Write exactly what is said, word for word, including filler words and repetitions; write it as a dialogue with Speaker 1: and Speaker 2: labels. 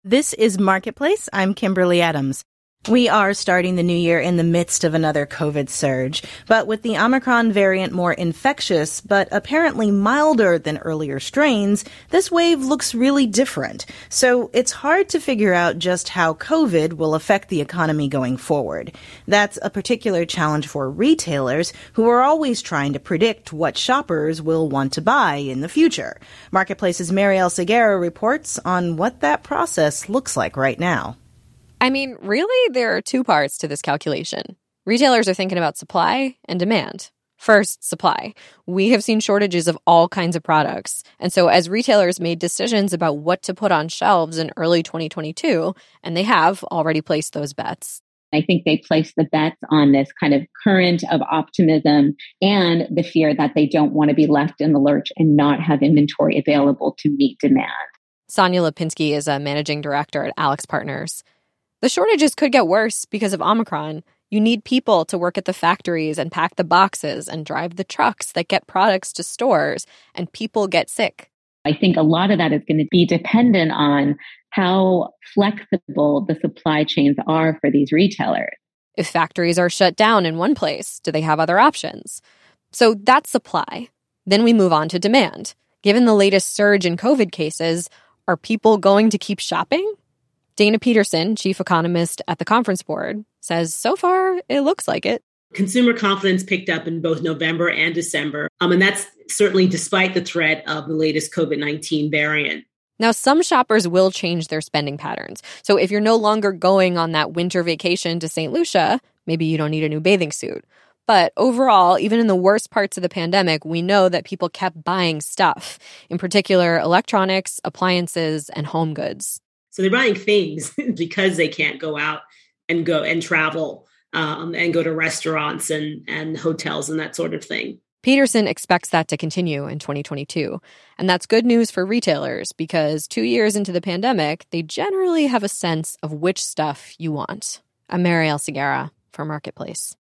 Speaker 1: This is Marketplace. I'm Kimberly Adams. We are starting the new year in the midst of another COVID surge, but with the Omicron variant more infectious, but apparently milder than earlier strains, this wave looks really different. So it's hard to figure out just how COVID will affect the economy going forward. That's a particular challenge for retailers who are always trying to predict what shoppers will want to buy in the future. Marketplace's Marielle Segarra reports on what that process looks like right now.
Speaker 2: I mean, really, there are two parts to this calculation. Retailers are thinking about supply and demand. First, supply. We have seen shortages of all kinds of products. And so as retailers made decisions about what to put on shelves in early twenty twenty-two, and they have already placed those bets.
Speaker 3: I think they placed the bets on this kind of current of optimism and the fear that they don't want to be left in the lurch and not have inventory available to meet demand.
Speaker 2: Sonia Lipinski is a managing director at Alex Partners. The shortages could get worse because of Omicron. You need people to work at the factories and pack the boxes and drive the trucks that get products to stores, and people get sick.
Speaker 3: I think a lot of that is going to be dependent on how flexible the supply chains are for these retailers.
Speaker 2: If factories are shut down in one place, do they have other options? So that's supply. Then we move on to demand. Given the latest surge in COVID cases, are people going to keep shopping? Dana Peterson, chief economist at the Conference Board, says so far it looks like it.
Speaker 4: Consumer confidence picked up in both November and December, um, and that's certainly despite the threat of the latest COVID nineteen variant.
Speaker 2: Now, some shoppers will change their spending patterns. So if you're no longer going on that winter vacation to Saint Lucia, maybe you don't need a new bathing suit. But overall, even in the worst parts of the pandemic, we know that people kept buying stuff, in particular electronics, appliances, and home goods.
Speaker 4: So they're buying things because they can't go out and go and travel um, and go to restaurants and, and hotels and that sort of thing.
Speaker 2: Peterson expects that to continue in twenty twenty-two. And that's good news for retailers because two years into the pandemic, they generally have a sense of which stuff you want. I'm Marielle Segarra for Marketplace.